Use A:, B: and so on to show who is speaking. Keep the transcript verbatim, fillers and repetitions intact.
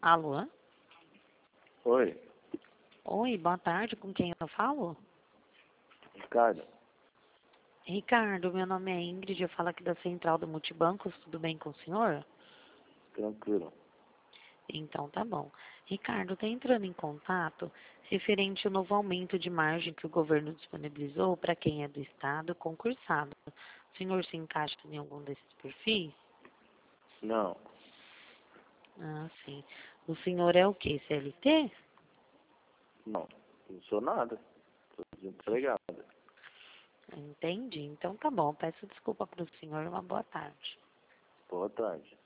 A: Alô?
B: Oi,
A: Oi, boa tarde, com quem eu falo?
B: Ricardo.
A: Ricardo, meu nome é Ingrid, eu falo aqui da Central do Multibancos, tudo bem com o senhor?
B: Tranquilo.
A: Então tá bom. Ricardo, tá entrando em contato referente ao novo aumento de margem que o governo disponibilizou para quem é do Estado concursado. O senhor se encaixa em algum desses perfis?
B: Não,
A: Ah, sim. O senhor é o quê? C L T?
B: não, não sou nada. Sou desempregado.
A: Entendi. Então tá bom. Peço desculpa para o senhor. Uma boa tarde.
B: Boa tarde.